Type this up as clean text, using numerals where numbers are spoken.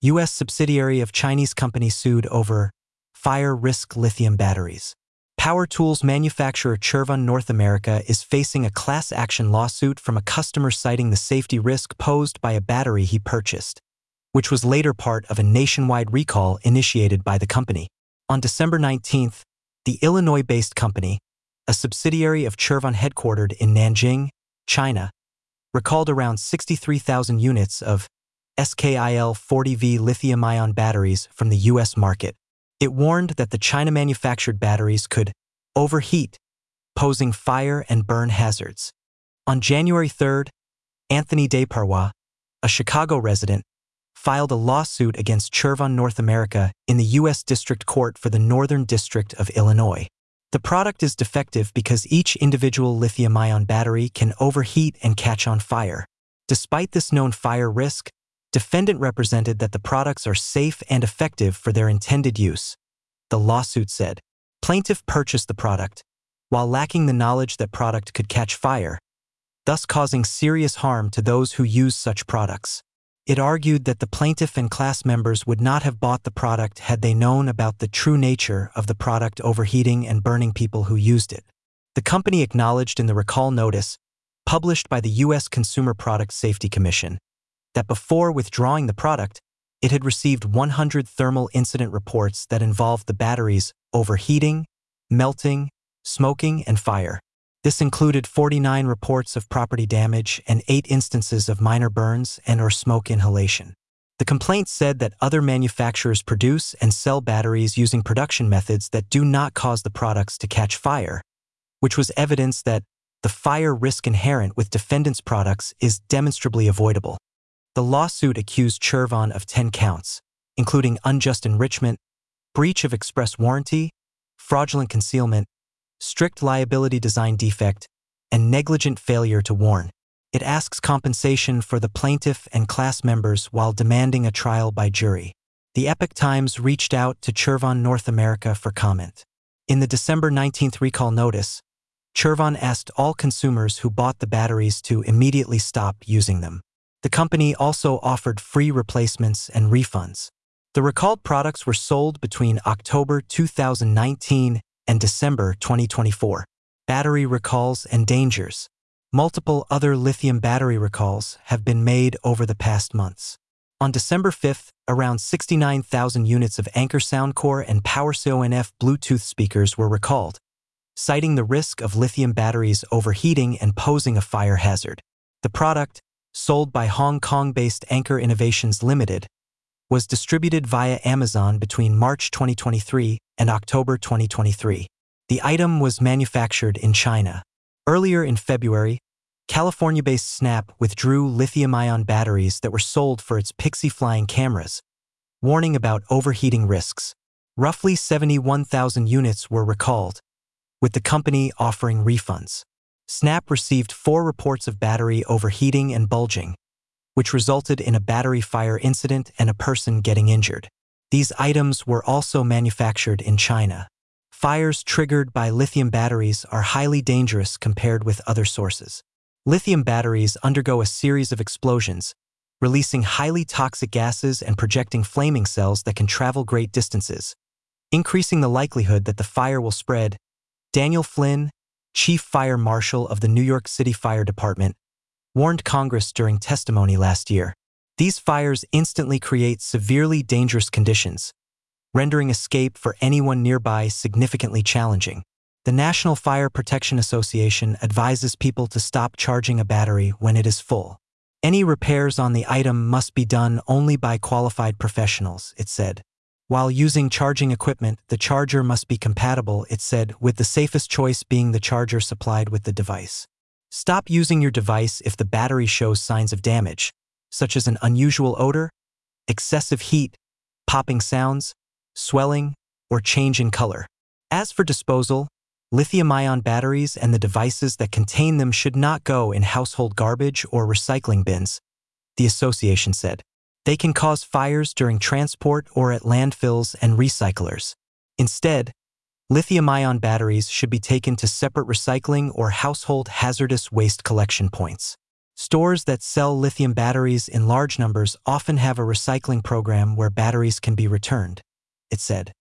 U.S. subsidiary of Chinese company sued over fire risk lithium batteries. Power tools manufacturer Chervon North America is facing a class action lawsuit from a customer citing the safety risk posed by a battery he purchased, which was later part of a nationwide recall initiated by the company. On December 19th, the Illinois-based company, a subsidiary of Chervon headquartered in Nanjing, China, recalled around 63,000 units of SKIL 40V lithium-ion batteries from the U.S. market. It warned that the China-manufactured batteries could overheat, posing fire and burn hazards. On January 3rd, Anthony Desparois, a Chicago resident, filed a lawsuit against Chervon North America in the U.S. District Court for the Northern District of Illinois. The product is defective because each individual lithium-ion battery can overheat and catch on fire. Despite this known fire risk, defendant represented that the products are safe and effective for their intended use. The lawsuit said, plaintiff purchased the product, while lacking the knowledge that product could catch fire, thus causing serious harm to those who use such products. It argued that the plaintiff and class members would not have bought the product had they known about the true nature of the product overheating and burning people who used it. The company acknowledged in the recall notice, published by the U.S. Consumer Product Safety Commission, that before withdrawing the product, it had received 100 thermal incident reports that involved the batteries overheating, melting, smoking, and fire. This included 49 reports of property damage and 8 instances of minor burns and/or smoke inhalation. The complaint said that other manufacturers produce and sell batteries using production methods that do not cause the products to catch fire, which was evidence that the fire risk inherent with defendants' products is demonstrably avoidable. The lawsuit accused Chervon of 10 counts, including unjust enrichment, breach of express warranty, fraudulent concealment, strict liability design defect, and negligent failure to warn. It asks compensation for the plaintiff and class members while demanding a trial by jury. The Epoch Times reached out to Chervon North America for comment. In the December 19th recall notice, Chervon asked all consumers who bought the batteries to immediately stop using them. The company also offered free replacements and refunds. The recalled products were sold between October 2019 and December 2024. Battery recalls and dangers. Multiple other lithium battery recalls have been made over the past months. On December 5th, around 69,000 units of Anker Soundcore and PowerSonF Bluetooth speakers were recalled, citing the risk of lithium batteries overheating and posing a fire hazard. The product, sold by Hong Kong-based Anker Innovations Limited, was distributed via Amazon between March 2023 and October 2023. The item was manufactured in China. Earlier in February, California-based Snap withdrew lithium-ion batteries that were sold for its Pixie flying cameras, warning about overheating risks. Roughly 71,000 units were recalled, with the company offering refunds. Snap received 4 reports of battery overheating and bulging, which resulted in a battery fire incident and a person getting injured. These items were also manufactured in China. Fires triggered by lithium batteries are highly dangerous compared with other sources. Lithium batteries undergo a series of explosions, releasing highly toxic gases and projecting flaming cells that can travel great distances, increasing the likelihood that the fire will spread. Daniel Flynn, Chief Fire Marshal of the New York City Fire Department, warned Congress during testimony last year. These fires instantly create severely dangerous conditions, rendering escape for anyone nearby significantly challenging. The National Fire Protection Association advises people to stop charging a battery when it is full. Any repairs on the item must be done only by qualified professionals, it said. While using charging equipment, the charger must be compatible, it said, with the safest choice being the charger supplied with the device. Stop using your device if the battery shows signs of damage, such as an unusual odor, excessive heat, popping sounds, swelling, or change in color. As for disposal, lithium-ion batteries and the devices that contain them should not go in household garbage or recycling bins, the association said. They can cause fires during transport or at landfills and recyclers. Instead, lithium-ion batteries should be taken to separate recycling or household hazardous waste collection points. Stores that sell lithium batteries in large numbers often have a recycling program where batteries can be returned, it said.